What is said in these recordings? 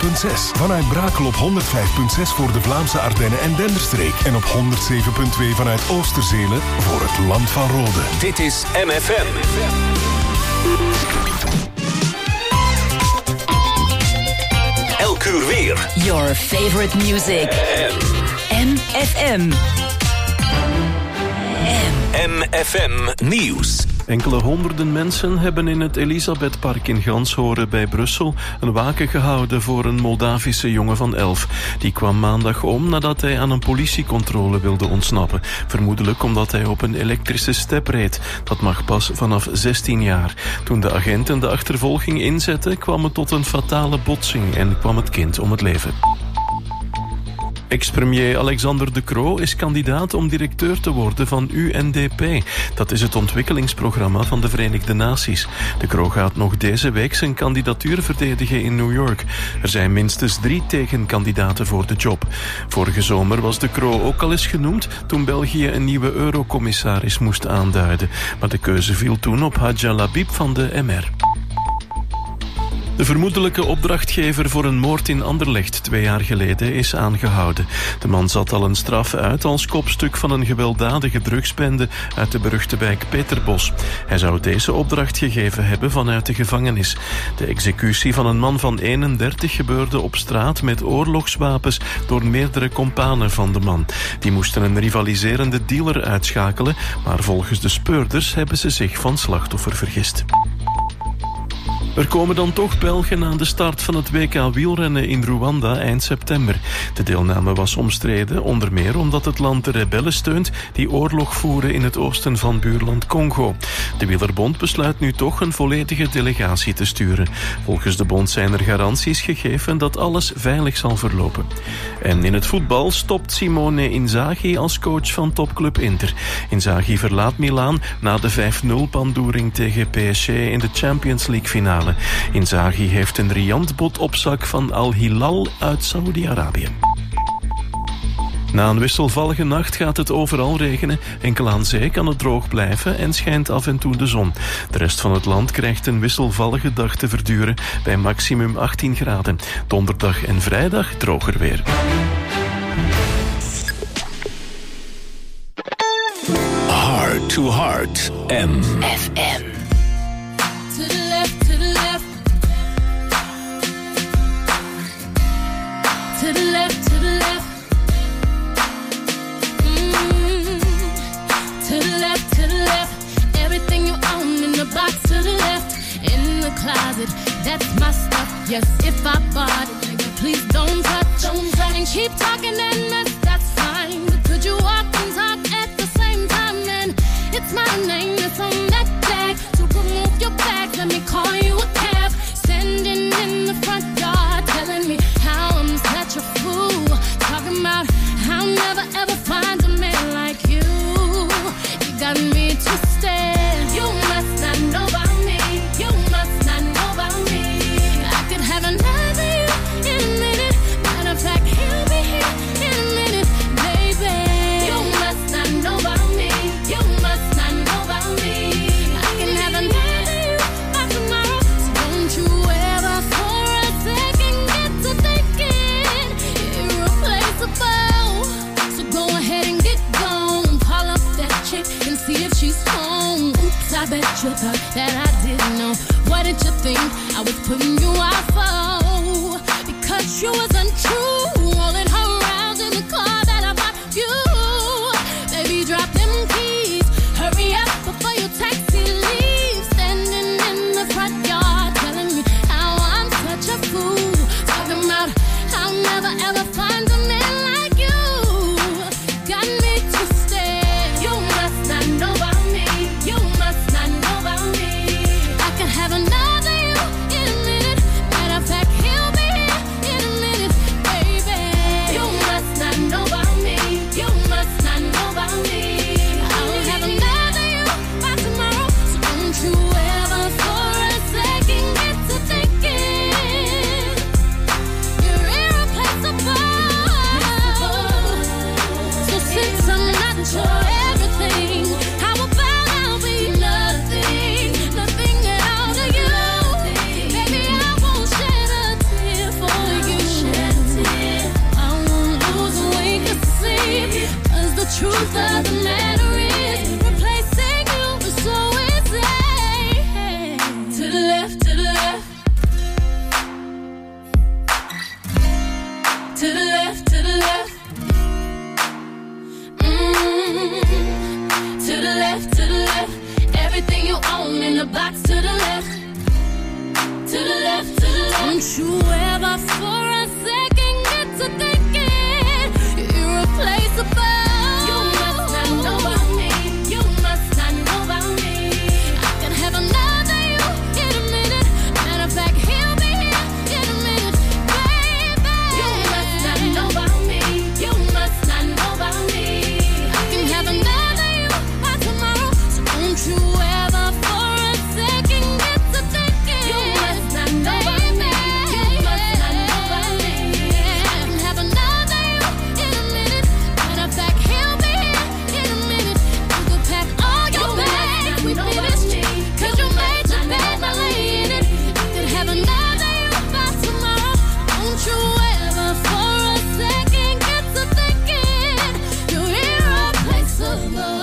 Vanuit Brakel op 105.6 voor de Vlaamse Ardennen en Denderstreek. En op 107.2 vanuit Oosterzelen voor het Land van Rode. Dit is MFM. Elk uur weer. Your favorite music. MFM. MFM Nieuws. Enkele honderden mensen hebben in het Elisabethpark in Ganshoren bij Brussel een waken gehouden voor een Moldavische jongen van 11. Die kwam maandag om nadat hij aan een politiecontrole wilde ontsnappen. Vermoedelijk omdat hij op een elektrische step reed. Dat mag pas vanaf 16 jaar. Toen de agenten de achtervolging inzetten, kwam het tot een fatale botsing en kwam het kind om het leven. Ex-premier Alexander De Croo is kandidaat om directeur te worden van UNDP. Dat is het ontwikkelingsprogramma van de Verenigde Naties. De Croo gaat nog deze week zijn kandidatuur verdedigen in New York. Er zijn minstens 3 tegenkandidaten voor de job. Vorige zomer was De Croo ook al eens genoemd toen België een nieuwe eurocommissaris moest aanduiden. Maar de keuze viel toen op Hadja Labib van de MR. De vermoedelijke opdrachtgever voor een moord in Anderlecht 2 jaar geleden is aangehouden. De man zat al een straf uit als kopstuk van een gewelddadige drugsbende uit de beruchte wijk Peterbos. Hij zou deze opdracht gegeven hebben vanuit de gevangenis. De executie van een man van 31 gebeurde op straat met oorlogswapens door meerdere kompanen van de man. Die moesten een rivaliserende dealer uitschakelen, maar volgens de speurders hebben ze zich van slachtoffer vergist. Er komen dan toch Belgen aan de start van het WK wielrennen in Rwanda eind september. De deelname was omstreden, onder meer omdat het land de rebellen steunt die oorlog voeren in het oosten van buurland Congo. De Wielerbond besluit nu toch een volledige delegatie te sturen. Volgens de bond zijn er garanties gegeven dat alles veilig zal verlopen. En in het voetbal stopt Simone Inzaghi als coach van topclub Inter. Inzaghi verlaat Milaan na de 5-0 pandoering tegen PSG in de Champions League finale. Inzaghi heeft een riant bod op zak van Al Hilal uit Saoedi-Arabië. Na een wisselvallige nacht gaat het overal regenen. Enkel aan zee kan het droog blijven en schijnt af en toe de zon. De rest van het land krijgt een wisselvallige dag te verduren bij maximum 18 graden. Donderdag en vrijdag droger weer. Heart to Heart. FM. To the left, to the left. To the left, to the left. To the left, to the left. Everything you own in the box to the left. In the closet, that's my stuff. Yes, if I bought it, nigga, please don't touch. And keep talking and that's fine. But could you walk and talk at the same time? And it's my name that's on that tag. Move your back, let me call you a cab. Standing in the front yard, telling me how I'm such a fool. Talking about how I'll never ever find a man like you. You got me twisted. You must not know about me. You must not know about me. I could have another you in a minute. Matter of fact, he'll be here in a minute, baby. You must not know about me. You must not know about me. I can have another. I bet you thought that I didn't know. What did you think I was putting you out for? Because you was untrue, rolling her around in the car that I bought you. Baby, drop them keys, hurry up before your taxi leaves. Standing in the front yard, telling me how I'm such a fool. Talking about I'll never ever find a man like you. Got me twisted. You must not know about me. You must not know about me. I can have another you in a minute. Matter of fact, he'll be here in a minute, baby. You must not know about me. You must not know about me. I'll have another you by tomorrow. So don't you ever for a second get to thinking you're irreplaceable. the box to the left. To the left, to the left. Don't you ever for a second get to thinking you're irreplaceable. You must not know about me. You must not know about me. I can have another you in a minute. Matter of fact, he'll be here in a minute, baby. You must not know about me. You must not know about me. I can have another you by tomorrow. So don't you ever for a second get to thinking you must not know about me. You must not know about me. I can have another you in a minute. Matter of fact, he'll be here in a minute. You could pack all your bags, we finished. Cause you made your bed, now lay in it. I could have another you by tomorrow. Don't you ever for a second get to thinking you're irreplaceable.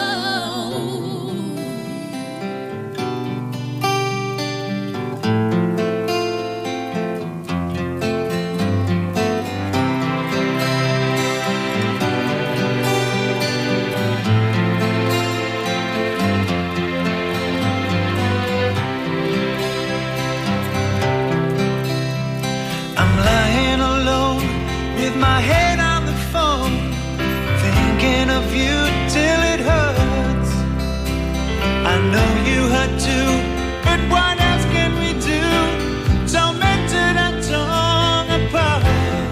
I'm lying alone with my head on the phone, thinking of you till it hurts. I know you hurt too, but what else can we do? Tormented and torn apart.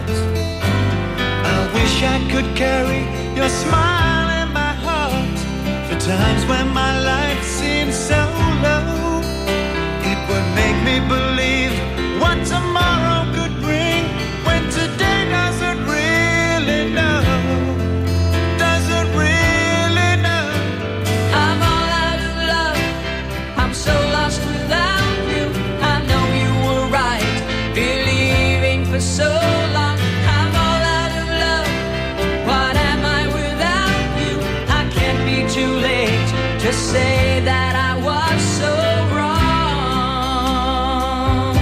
I wish I could carry your smile in my heart for times when my life seems so low. It would make me believe what tomorrow could bring when today doesn't really know. Doesn't really know. I'm all out of love. I'm so lost without you. I know you were right, believing for so long. I'm all out of love. What am I without you? I can't be too late to say that I was so wrong.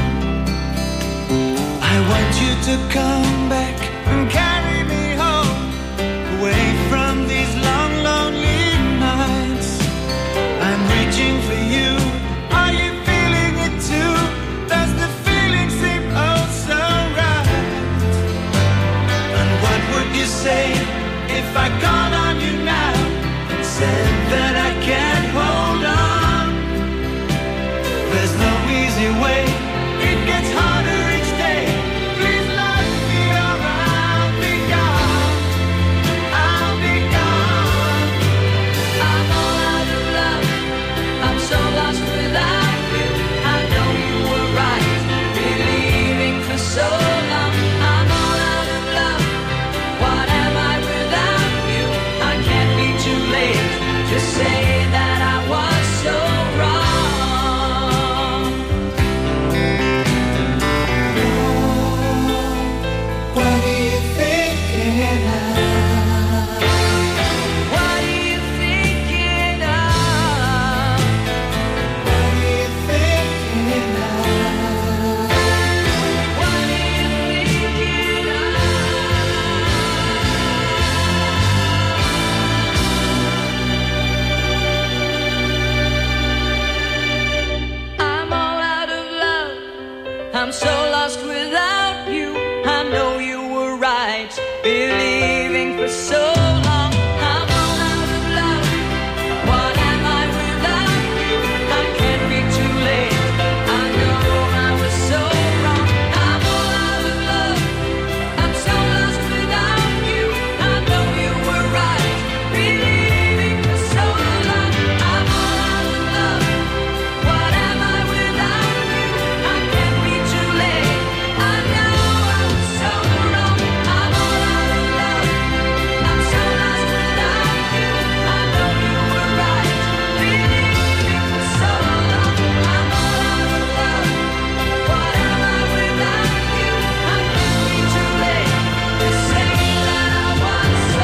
I want you to come back and carry me home, away from these long, lonely nights. I'm reaching for you. Are you feeling it too? Does the feeling seem oh so right? And what would you say if I called on you now and said that I can't hold on? There's no easy way. It gets harder each day. Please love me or I'll be gone. I'll be gone. I'm all out of love. I'm so lost without you. I know you were right, believing for so long. I'm all out of love. What am I without you? I can't be too late to say that I was so wrong. What are you thinking of? What are you thinking of? What are you thinking of? What are you thinking of? I'm all out of love. I'm so lost without you. I know you were right, believing for so long. I'm all out of love. What am I without you? I can't be too late. I know I was so wrong. I'm all out of love. I'm so lost without you. I know you were right, believing for so long. I'm all out of love. What am I without you? I can't be too late. I know I was so wrong. I'm all out of love. I'm so lost without you. I know you were right, believing for so long. I'm all out of love. What am I without you? I can't be too late to say that I was so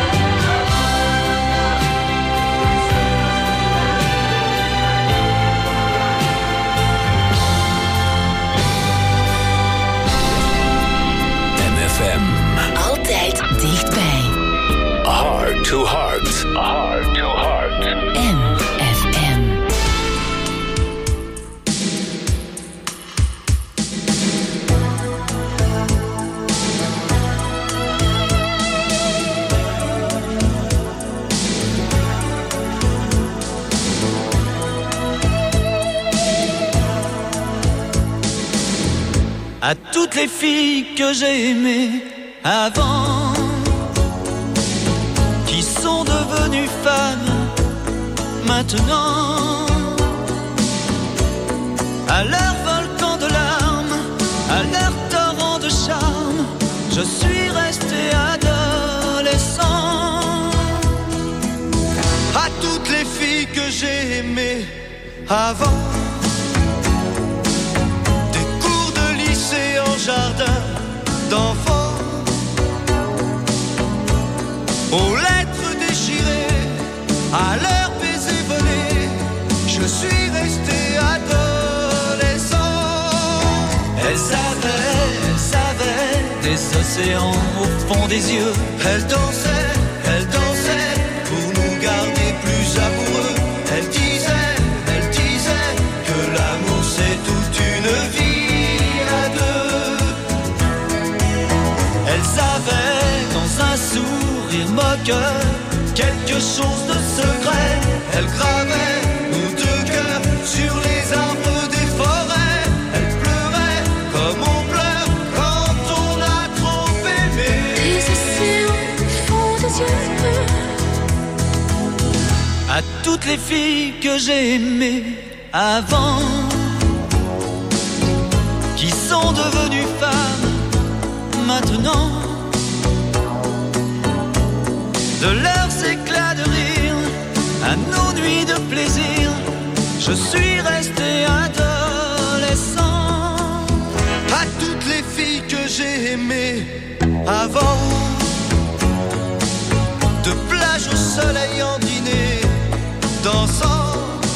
MFM. Altijd dichtbij. Heart to heart. Heart to heart. MFM. À toutes les filles que j'ai aimées avant, qui sont devenues femmes maintenant, à leur volcan de larmes, à leur torrent de charme, je suis resté adolescent. À toutes les filles que j'ai aimées avant, des cours de lycée en jardin d'enfants, aux lettres déchirées, à leurs baisers volés, je suis resté adolescent. Elles avaient des océans au fond des yeux. Elles dansaient pour nous garder plus amoureux. Elles disaient que l'amour c'est toute une vie à deux. Elles avaient dans un sourire moqueur quelque chose de secret. Elles gravaient nos deux cœurs sur les arbres des forêts. Elles pleuraient comme on pleure quand on a trop aimé. Les océans font des yeux. À toutes les filles que j'ai aimées avant, qui sont devenues femmes maintenant, de leurs éclats de rire à nos nuits de plaisir, je suis resté adolescent. À toutes les filles que j'ai aimées avant, de plage au soleil en dîner, dansant,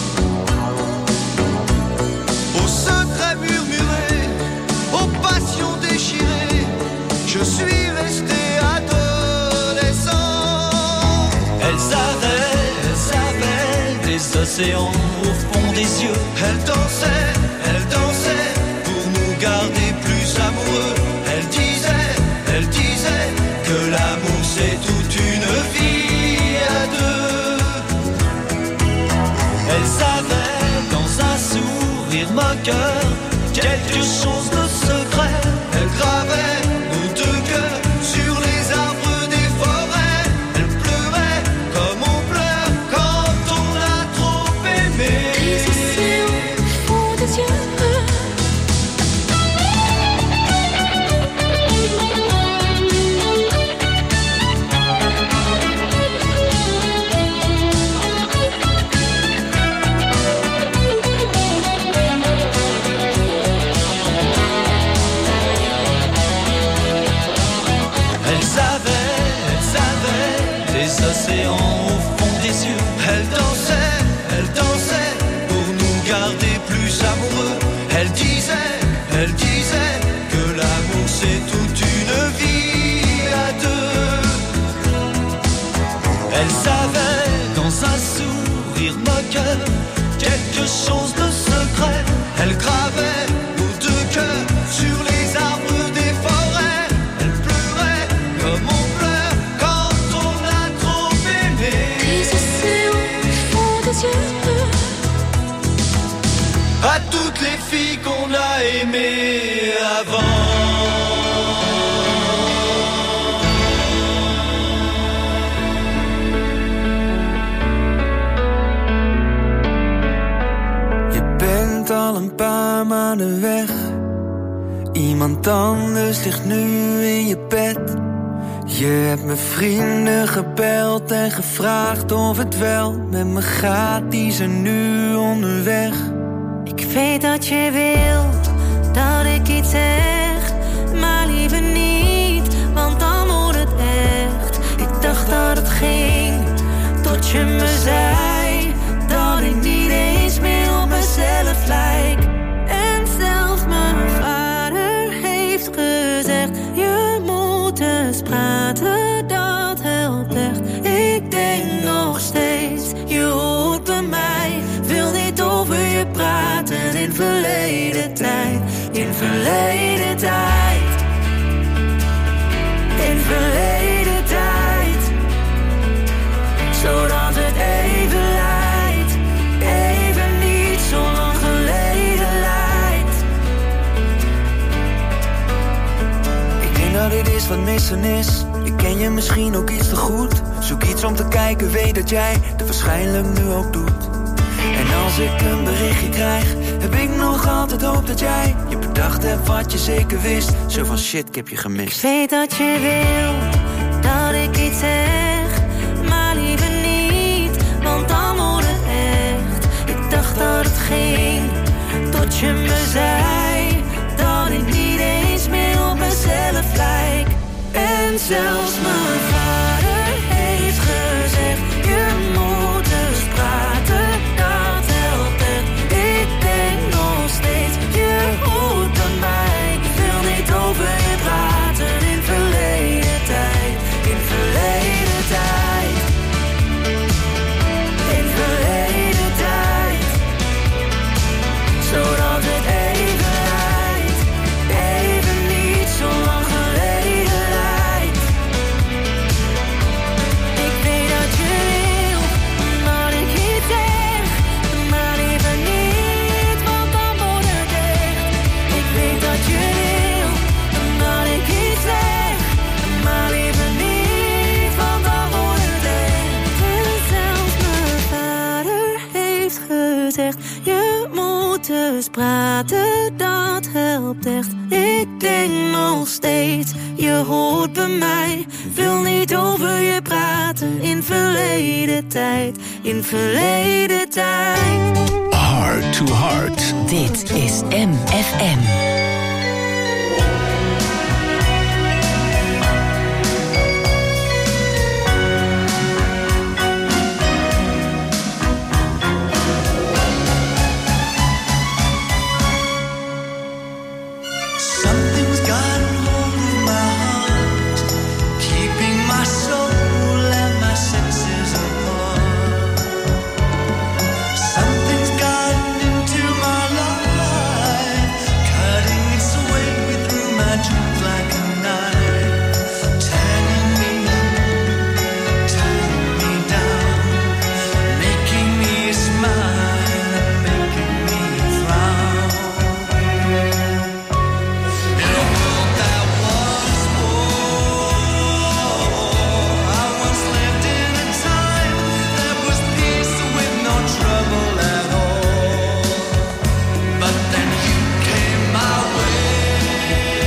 aux secrets murmurés, aux passions déchirées, je suis resté adolescent. Elles avaient des océans au fond des yeux. Elles dansaient pour nous garder plus amoureux. Elles disaient que l'amour c'est toute une vie à deux. Elles avaient dans un sourire moqueur quelque chose de secret. Elles gravaient nos deux cœurs sur les arbres des forêts. Elles pleuraient comme on pleure quand on a trop aimé. Les océans font des yeux. Océans au fond des yeux. Elles dansaient pour nous garder plus amoureux. Elles disaient que l'amour c'est toute une vie à deux. Elles avaient dans un sourire moqueur quelque chose de secret. Elles gravaient nos deux cœurs sur les arbres des forêts. Elles pleuraient comme on pleure quand on a trop aimé. Les océans font des yeux. À toutes les filles qu'on a aimées avant. Je bent al een paar maanden weg. Iemand anders ligt nu in je bed. Je hebt mijn vrienden gebeld en gevraagd of het wel met me gaat. Die zijn nu onderweg. Ik weet dat je wil dat ik iets zeg, maar liever niet, want dan wordt het echt. Ik dacht dat het ging, tot je me zei dat ik niet eens meer op mezelf lijk. En zelfs mijn vader heeft gezegd, je moet eens praten, dat helpt echt. Ik denk nog steeds, je hoort bij mij, wil niet over je praten. In verleden tijd, in verleden tijd, in verleden tijd, zodat het even lijkt, even niet zo lang geleden lijkt. dit is wat missen is. Ik ken je misschien ook iets te goed. Zoek iets om te kijken, weet dat jij het waarschijnlijk nu ook doet. En als ik een berichtje krijg, heb ik nog altijd hoop dat jij je bedacht hebt wat je zeker wist. Zo van shit, ik heb je gemist. Ik weet dat je wil dat ik iets zeg, maar liever niet, want dan wordt het echt. Ik dacht dat het ging, tot je me zei dat ik niet eens meer op mezelf lijk. En zelfs mijn vader heeft gezegd, je moet dus praten, dat helpt het. Ik denk nog steeds, je hoort bij mij. Ik wil niet over je praten, in verleden tijd, in verleden tijd, in verleden tijd. Zodat het even lijkt, even niet zo lang geleden lijkt. Ik weet dat je wil, dat ik iets zeg, maar liever niet, want dan wordt het echt. Ik weet dat je wil, dat ik iets zeg, maar liever niet, want dan wordt het echt. En zelfs mijn vader heeft gezegd, je moet dus praten, dat helpt echt. Ik denk nog steeds, je hoort bij mij. Wil niet over je praten, in verleden tijd, in verleden tijd. Heart to Heart. Dit is MFM. Something's gotten hold of my heart, keeping my soul and my senses apart. Something's gotten into my life, cutting its way through my dreams like a knife, turning me up, turning me down, making me smile and making me frown. In a world that was war, I once lived in a time that was peace with no trouble at all. But then you came my way,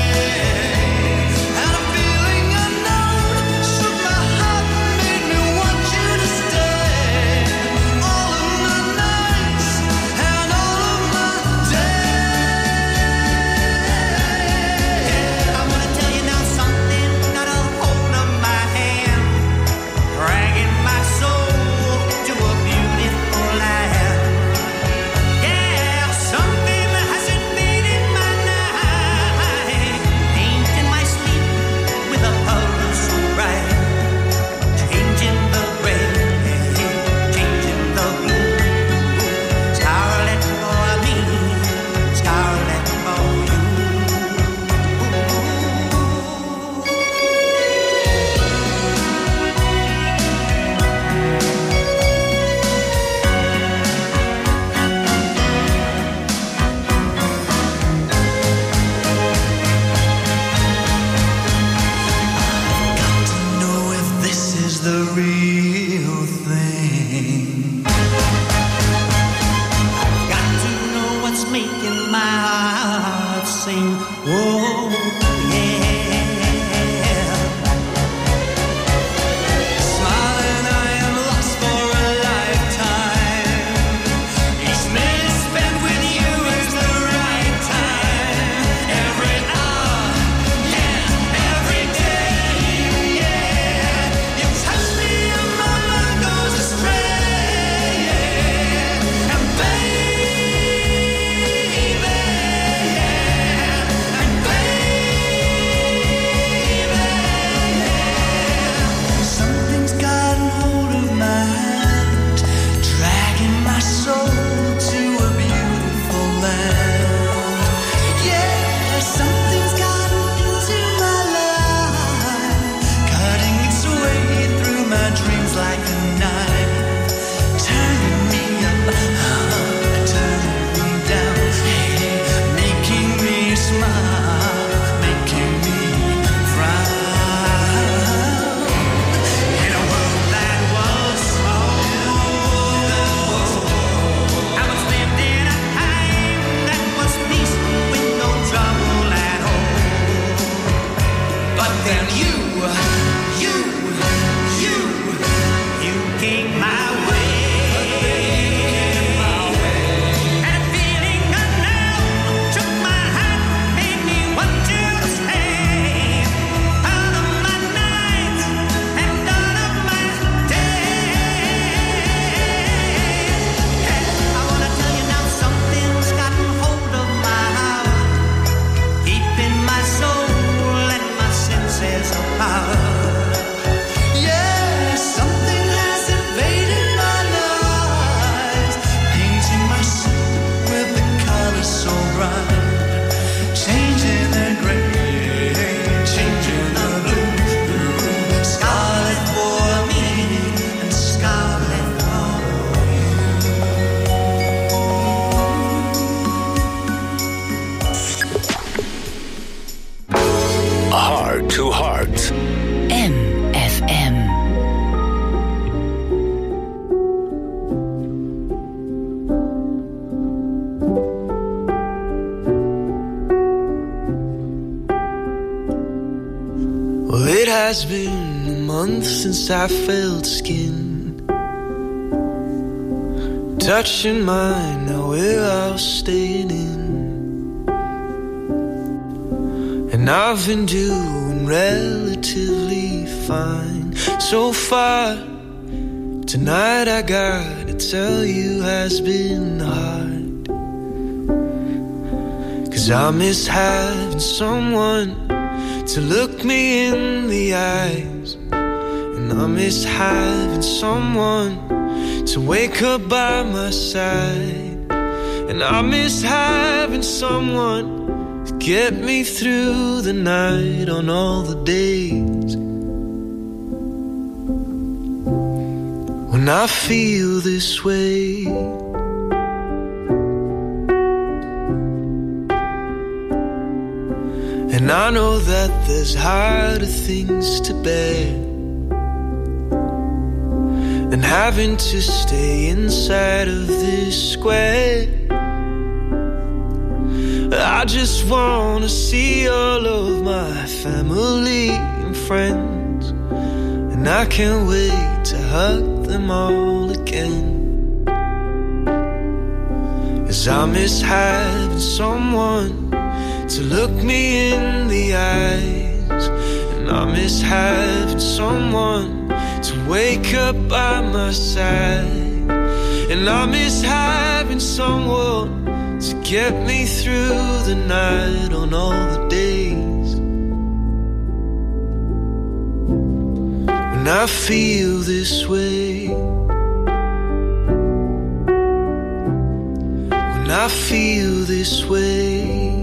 and a feeling unknown shook my heart and made me want you to stay. All of my nights and all of my days. I wanna tell you now something, got a hold of my hand, dragging my soul to a beautiful land. Yeah, something has invaded my night, painting my sleep with a color so bright, changing the gray, changing the blue. Scarlet for me, scarlet for you. Got to know if this is the real thing. Got to know what's making my heart sing. Oh, yeah. Smiling, I am lost for a lifetime. Each minute spent with you is the right time. Every hour, yeah, every day, yeah. You touch me but then you came my way. And a feeling unknown took my heart, made me want you to stay. Out of my nights and out of my days. Hey, I wanna tell you now, something's gotten hold of my heart, deep in my soul and my senses of power. To Heart. MFM. Well, it has been a month since I felt skin touching mine. Now we're all staying in, and I've been doing relatively fine so far. Tonight I gotta tell you has been hard, 'cause I miss having someone to look me in the eyes, and I miss having someone to wake up by my side, and I miss having someone to get me through the night on all the days when I feel this way. And I know that there's harder things to bear than having to stay inside of this square. I just wanna see all of my family and friends, and I can't wait to hug them all again. 'Cause I miss having someone to look me in the eyes, and I miss having someone to wake up by my side, and I miss having someone to get me through the night on all the days when I feel this way, when I feel this way.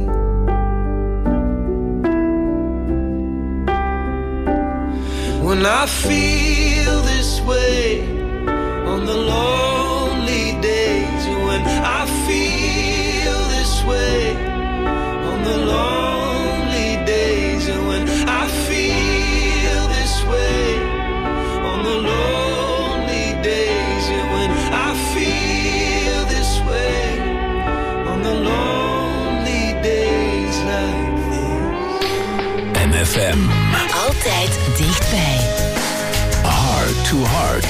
When I feel this way on the lonely days, when I feel this way on the lonely days, and when I feel this way on the lonely days, and when I feel this way on the lonely days like this. MFM. Altijd dichtbij. Heart to Heart.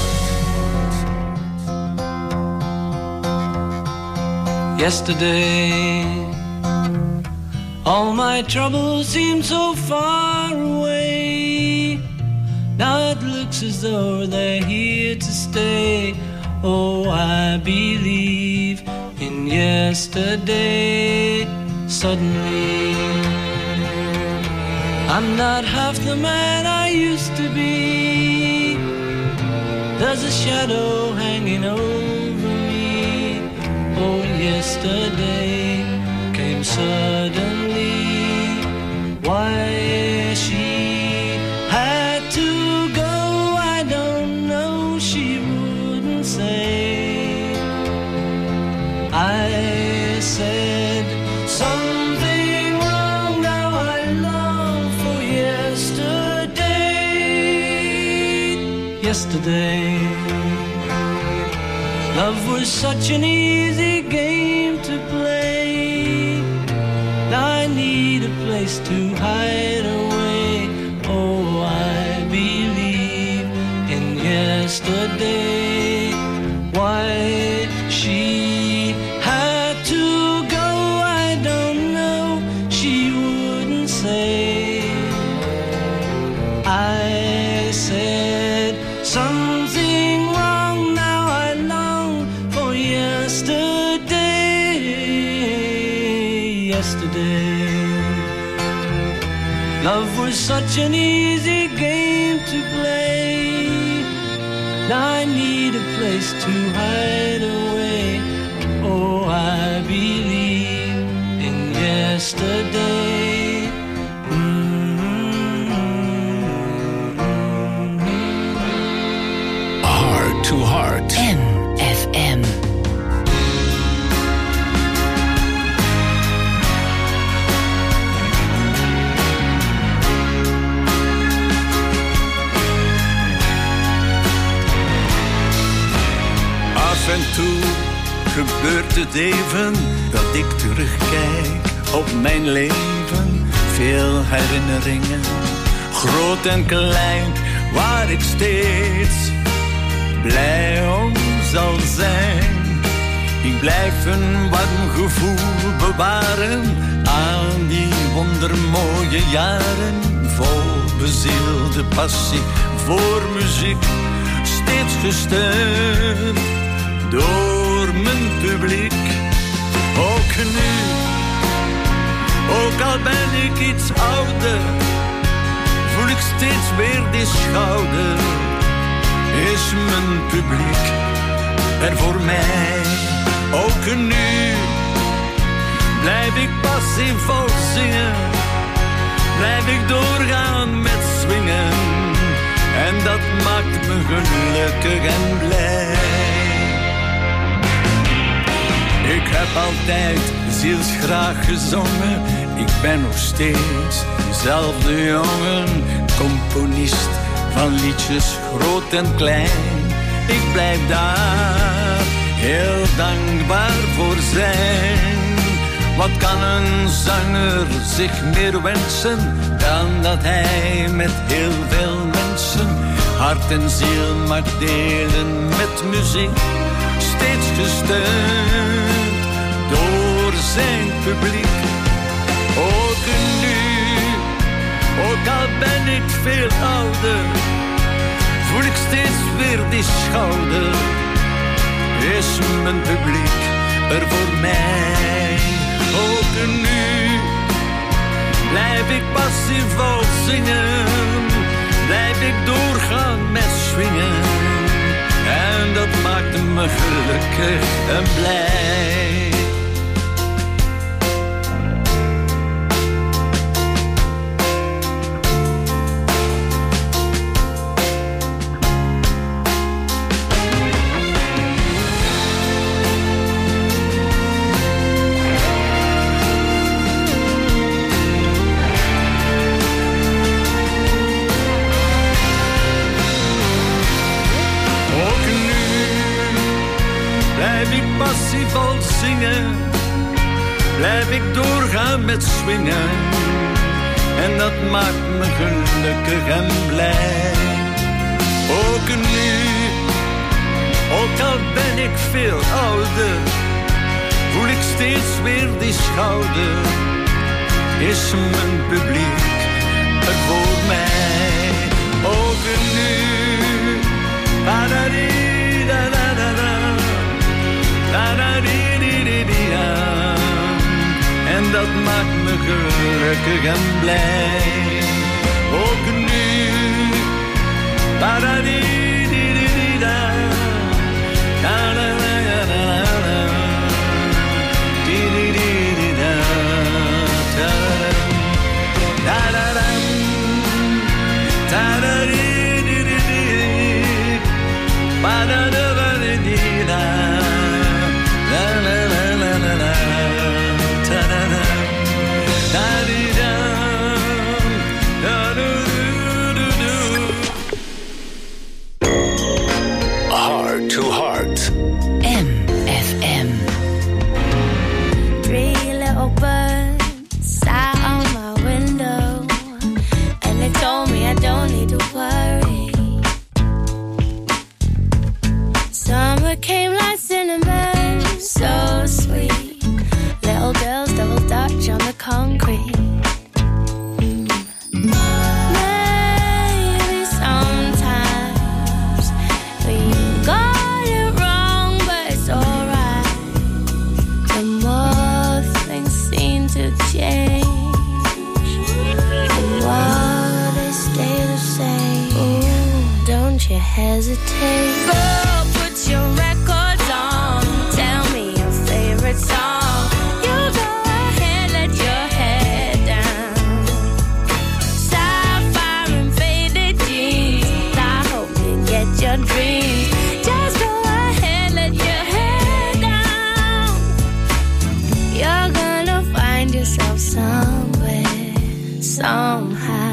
Yesterday, all my troubles seemed so far away. Now it looks as though they're here to stay. Oh, I believe in yesterday. Suddenly, I'm not half the man I used to be. There's a shadow hanging over me. Oh, yesterday came suddenly. Why she had to go, I don't know, she wouldn't say. I said something wrong, now I long for yesterday. Yesterday, love was such an easy game to play. Now I need a place to hide away. yesterday. Why she had to go, I don't know. She wouldn't say. I said something wrong, now I long for yesterday. Yesterday, love was such an easy game to play. Now I need a place to hide away. Oh, I believe in yesterday. Heart to Heart. MFM. Af en toe gebeurt het even dat ik terugkijk op mijn leven. Veel herinneringen, groot en klein, waar ik steeds blij om zal zijn. Ik blijf een warm gevoel bewaren aan die wondermooie jaren. Vol bezielde passie voor muziek, steeds gesteund door mijn publiek. Ook nu, ook al ben ik iets ouder, voel ik steeds weer die schouder. Is mijn publiek er voor mij? Ook nu blijf ik passievol zingen, blijf ik doorgaan met swingen. En dat maakt me gelukkig en blij. Ik heb altijd zielsgraag gezongen. Ik ben nog steeds dezelfde jongen, componist van liedjes groot en klein. Ik blijf daar heel dankbaar voor zijn. Wat kan een zanger zich meer wensen dan dat hij met heel veel mensen hart en ziel mag delen met muziek. Steeds gesteund door zijn publiek. Ook nu, ook al ben ik veel ouder, voel ik steeds weer die schouder. Is mijn publiek er voor mij? Ook nu blijf ik passievol zingen, blijf ik doorgaan met swingen. En dat maakt me gelukkig en blij. Passievol zingen, blijf ik doorgaan met swingen. En dat maakt me gelukkig en blij. Ook nu, ook al ben ik veel ouder, voel ik steeds weer die schouder. Is mijn publiek er voor mij? Ook nu, en dat maakt me gelukkig en blij. Ook nu, Heart to Heart. MFM. 3 little birds sat on my window, and they told me I don't need to worry. hesitate. Girl, put your records on. Tell me your favorite song. You go ahead, let your head down. Sapphire and faded jeans. I hope you get your dreams. Just go ahead, let your head down. You're gonna find yourself somewhere, somehow.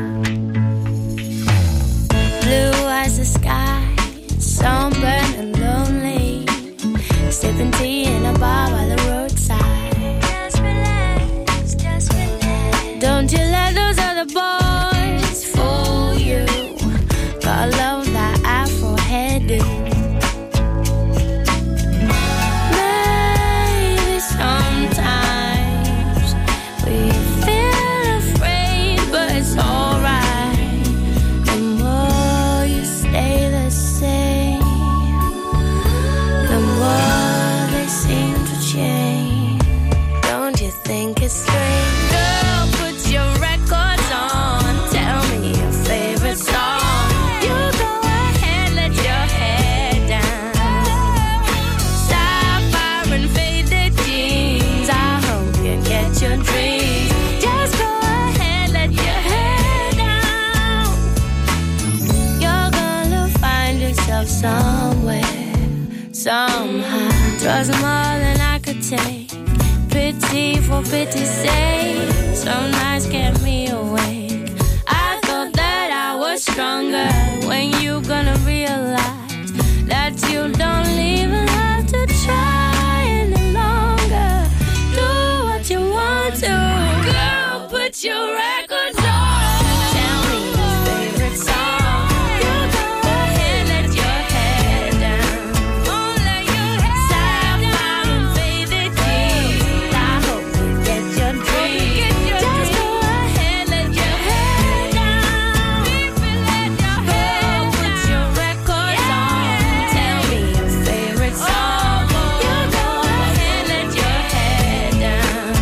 Blue as the sky, sunburned and lonely, sipping tea in a bar by the roadside. Just relax, just relax. Don't you let those other boys fool you. Gotta love that Afro hairdo. Maybe sometimes we feel afraid, but it's alright. The more you stay the same, the more they seem to change. Don't you think it's strange? Girl, put your records on. Tell me your favorite song. You go ahead, let your head down. Sapphire and faded jeans. I hope you get your dreams. Just go ahead, let your head down. You're gonna find yourself somewhere, somehow. Trust more than I could take. Pity for pity's sake. Some nights kept me awake. I thought that I was stronger. When you gonna realize that you don't even have to try any longer. Do what you want to. Girl, put your records on. Tell me your favorite song. You go ahead, let your head down. Let your head Sapphire and faded jeans. I hope you get your dreams. Just go ahead, let your head down. Girl, put your records on. Tell me your favorite song. You go ahead, let your head down.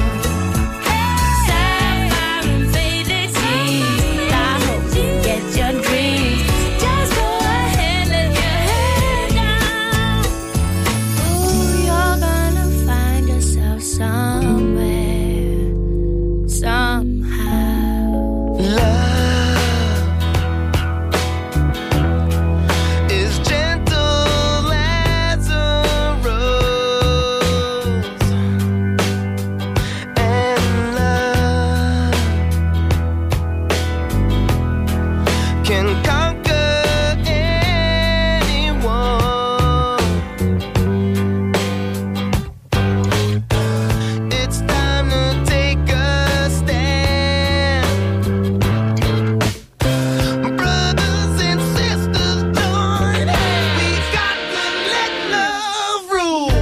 Sapphire and faded jeans. I hope you get your dreams. Just go ahead, let your head down. Ooh, you're gonna find yourself somewhere, somehow. Love is gentle as a rose, and love can conquer anyone. It's time to take a stand. Brothers and sisters, join hands. We've got to let love rule.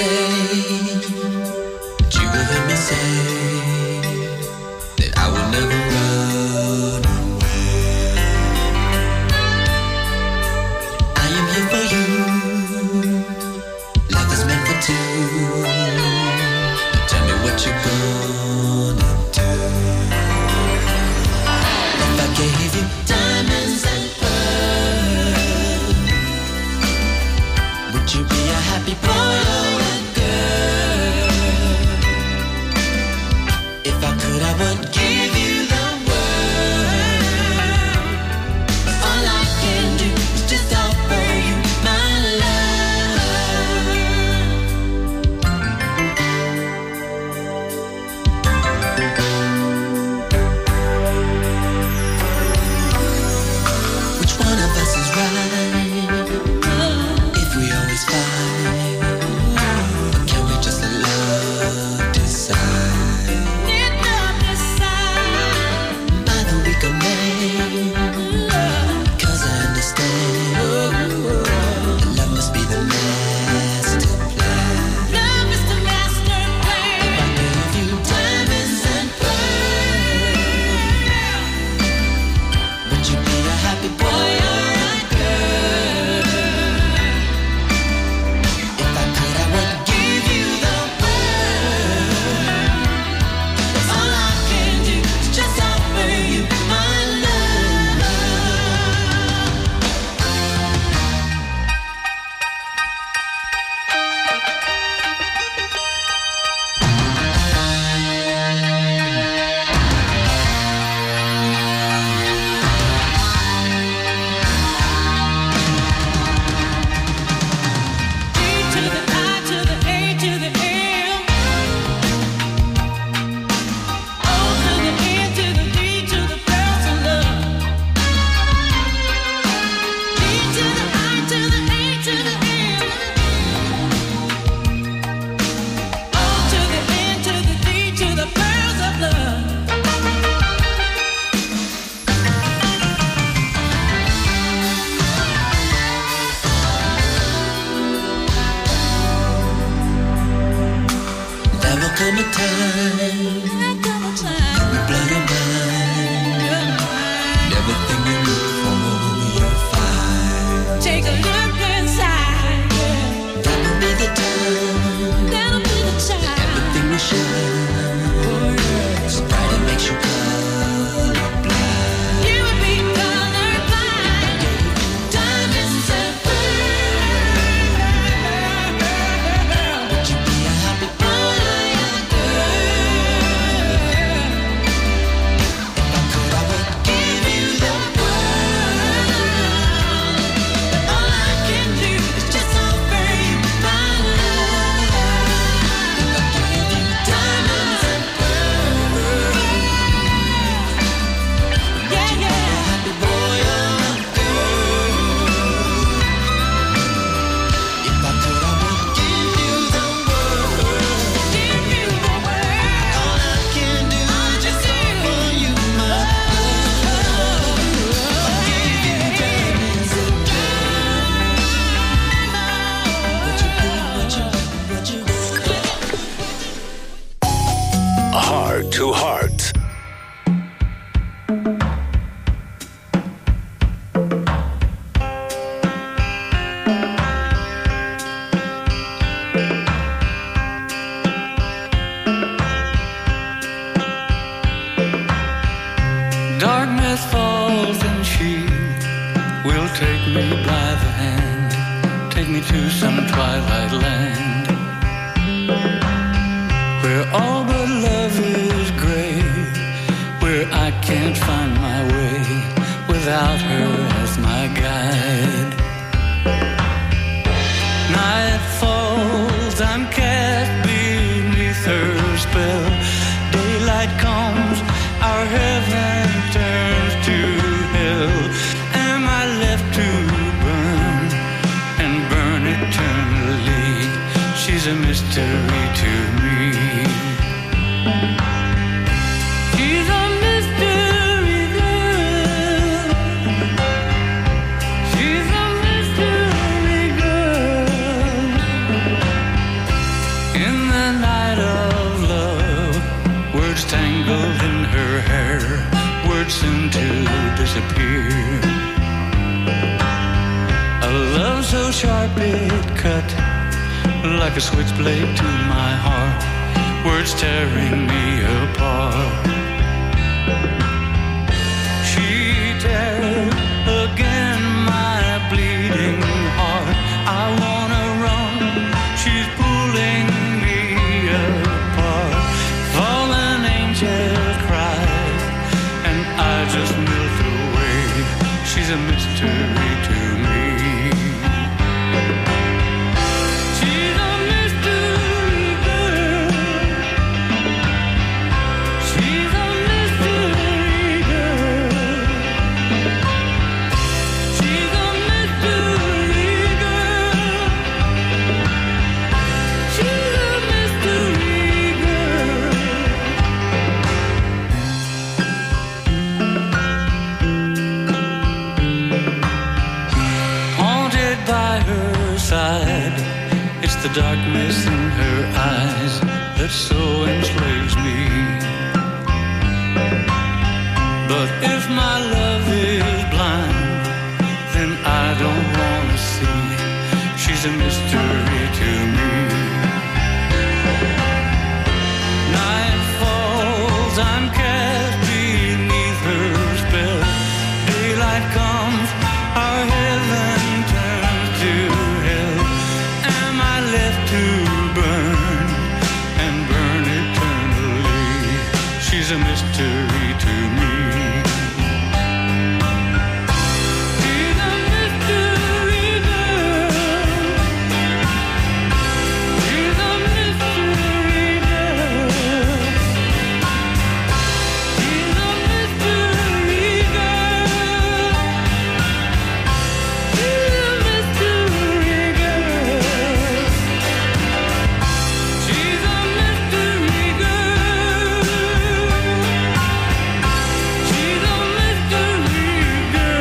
She's a soon to disappear. A love so sharp it cut like a switchblade to my heart, words tearing me apart. She tears again my bleeding heart. I wanna run, she's pulling me apart. Fallen angel cries, and I just melt away. She's a mystery to me. She's a mystery girl. She's a mystery girl. She's a mystery girl. She's a mystery girl. Haunted by her side, it's the darkness in her eyes that so enslaves me. But if my love is blind, then I don't wanna see. She's a mystery to me. Night falls, I'm cast beneath her spell. Daylight comes, our heaven turns to hell. Am I left to burn and burn eternally? She's a mystery to me. She's a mystery girl. She's a mystery girl. She's a mystery girl. She's a mystery girl. She's a mystery girl. She's a mystery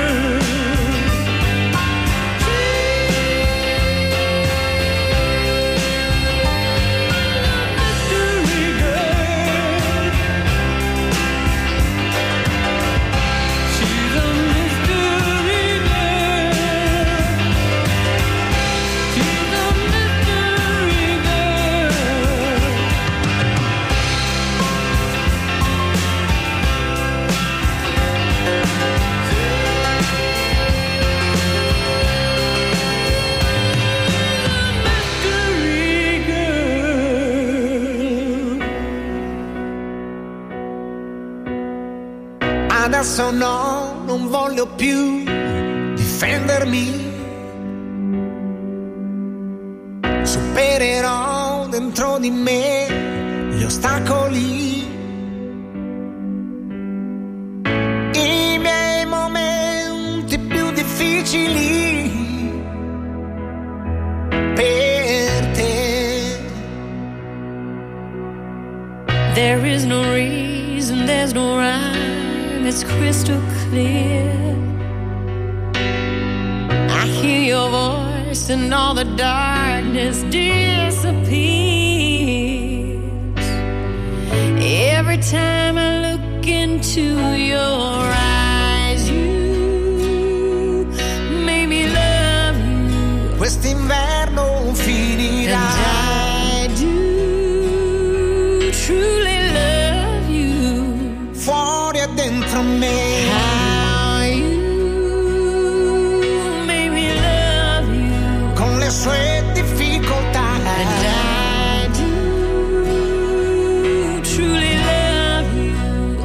Adesso no, non voglio più difendermi. Supererò dentro di me gli ostacoli. I miei momenti più difficili per te. There is no reason, there's no rhyme, it's crystal clear. I hear your voice and all the darkness disappears. Every time I look into your eyes, you make me love you. Quest'inverno finirà. And I do truly love you. Fuori e dentro me. How you make me love you. Con le sue difficoltà. And I do truly love you.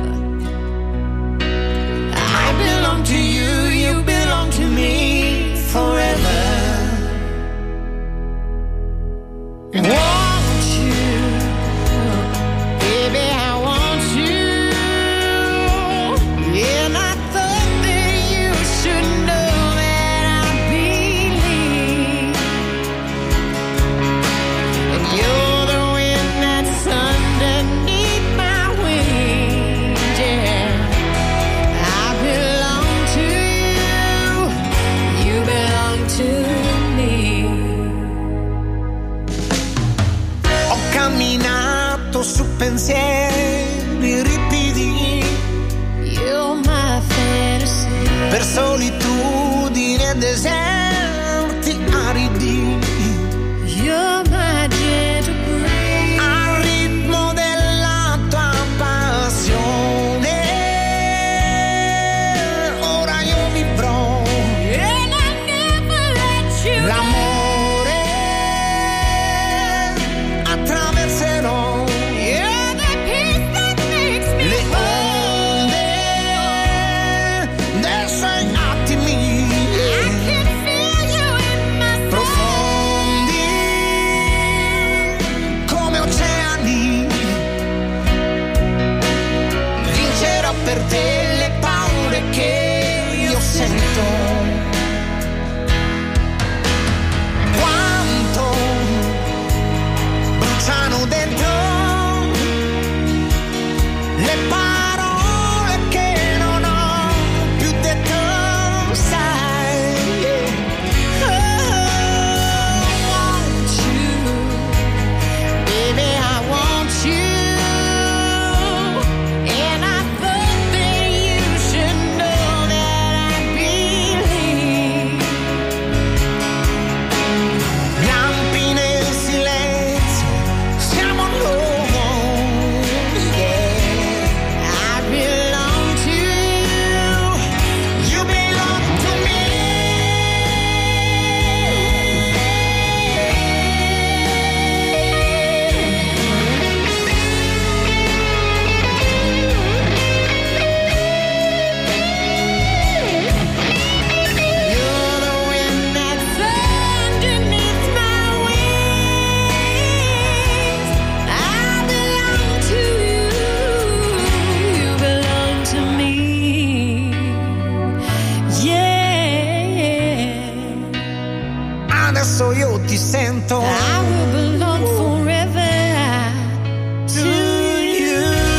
I belong to you, you belong to me forever. Want you, baby, I want you. And I thought that you should know that I believe. And you're the wind that's underneath my wings, yeah. I belong to solitudine, deserti aridi. You're my gentle breeze. Al ritmo della tua passione, ora io vivrò. And I never let you L'amore attraverserò. You're the peace that makes me Le onde dei suoi attimi profondi come oceani. Vincerò per te le paure che io sento. Quanto bruciano dentro le parole che non ho più detto, sai. I want you, baby, I want you. And I thought that you should know that I believe. Lampi nel silenzio, siamo alone, yeah. I belong to you. You belong to me. You're the wind that's underneath my wings. I belong to you. You belong to me. Yeah. Adesso io ti sento. I will belong forever to you.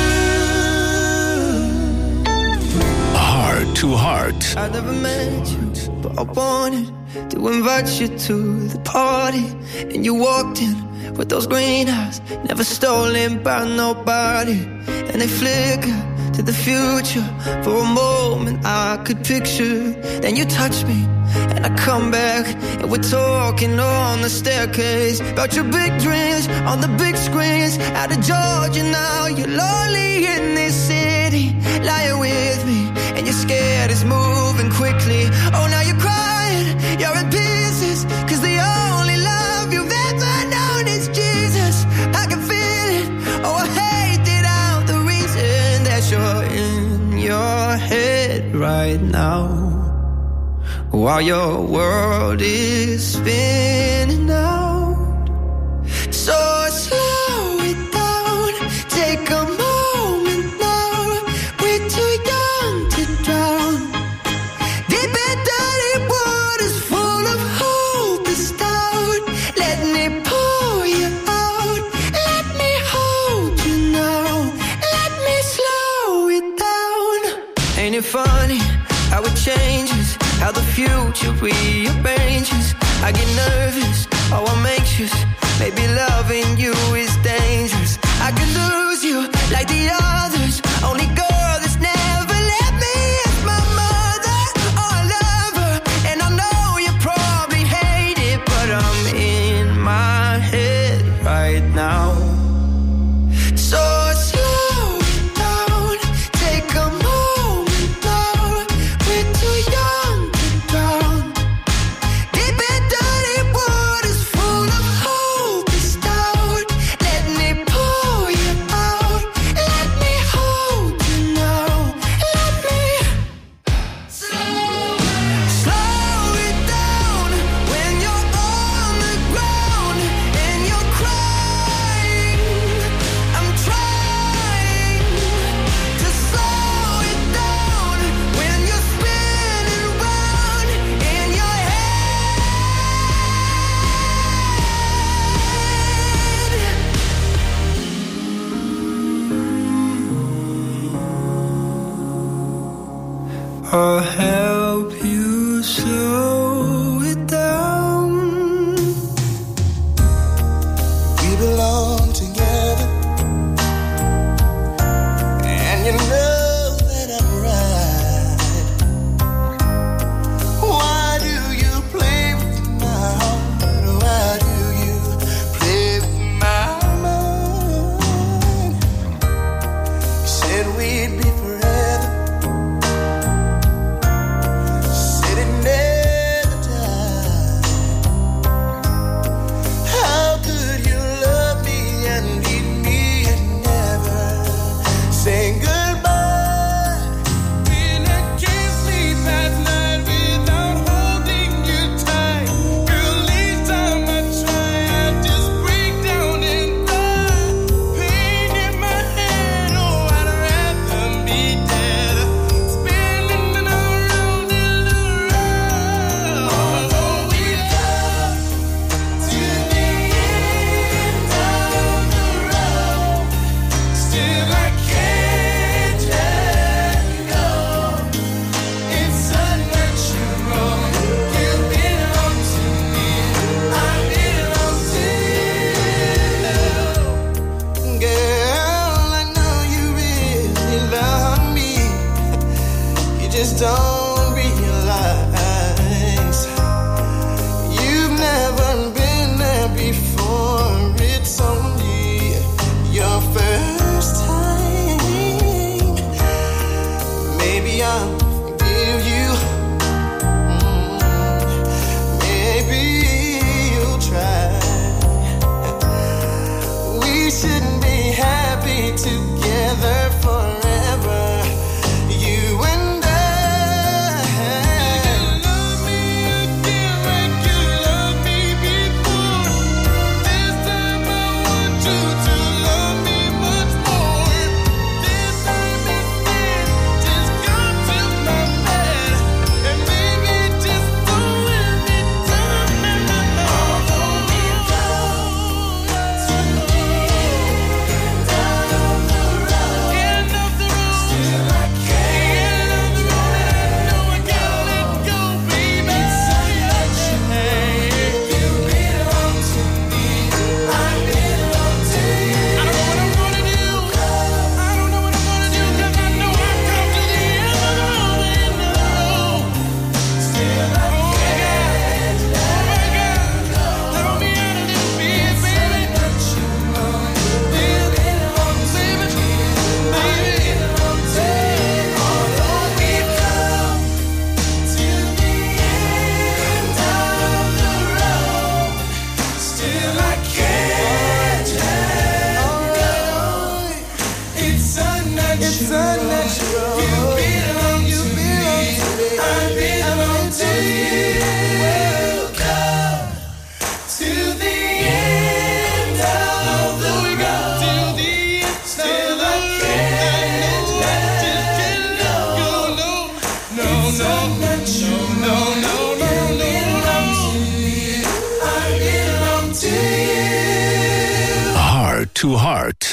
Heart to Heart. I never met you, but I wanted to invite you to the party. And you walked in with those green eyes, never stolen by nobody. And they flicker to the future. For a moment I could picture. Then you touch me and I come back, and we're talking on the staircase about your big dreams on the big screens. Out of Georgia now, you're lonely in this city, lying with me, and you're scared it's moving quickly. Oh, now you're crying, you're in pieces, 'cause the only love you've ever known is Jesus. I can feel it, oh, I hate it out, the reason that you're in your head right now, while your world is spinning out. So slow it down, take a moment now. We're too young to drown. Deep and dirty waters full of hope is down. Let me pull you out. Let me hold you now. Let me slow it down. Ain't it funny how it changes, how the future rearranges? I get nervous, oh I'm anxious. Maybe loving you is dangerous. I could lose you like the others. Only girl that's never let me is my mother. Oh, I love her, and I know you probably hate it, but I'm in my head right now. So slow it down, take a moment now. We're too young to drown. Deep and dirty waters full of hope is down. Let me pull you out. Let me hold you now. Let me slow it down when you're on the ground and you're crying. I'm trying to slow it down when you're spinning round in your head. I'll help you slow it down. We belong together, and you know that I'm right. just don't realize you've never been there before. It's only your first time. Maybe I'll give you. Maybe you'll try. We shouldn't be happy together forever. You and I. You love me again like you loved me before. This time I want you to love me much more. This time instead, just come to my bed and maybe just don't let me down. Although we've gone to the end of the road, still I can't. End of the road, and I know I gotta let go, baby. It's such a shame. You belong to me, I belong to you. I don't know what I'm gonna do. I don't know what I'm gonna do, 'cause I know I've come to the end of the road, end of the road. Still I can't let go. Throw me out a little bit, baby. You belong to me, baby. Although we've come to the end of the road, still I can't let go. It's unnatural. You belong to me, I belong to you. Come to the end of the road, still I can't let go. No, no, no, no, no, no, I belong to you. Heart to Heart.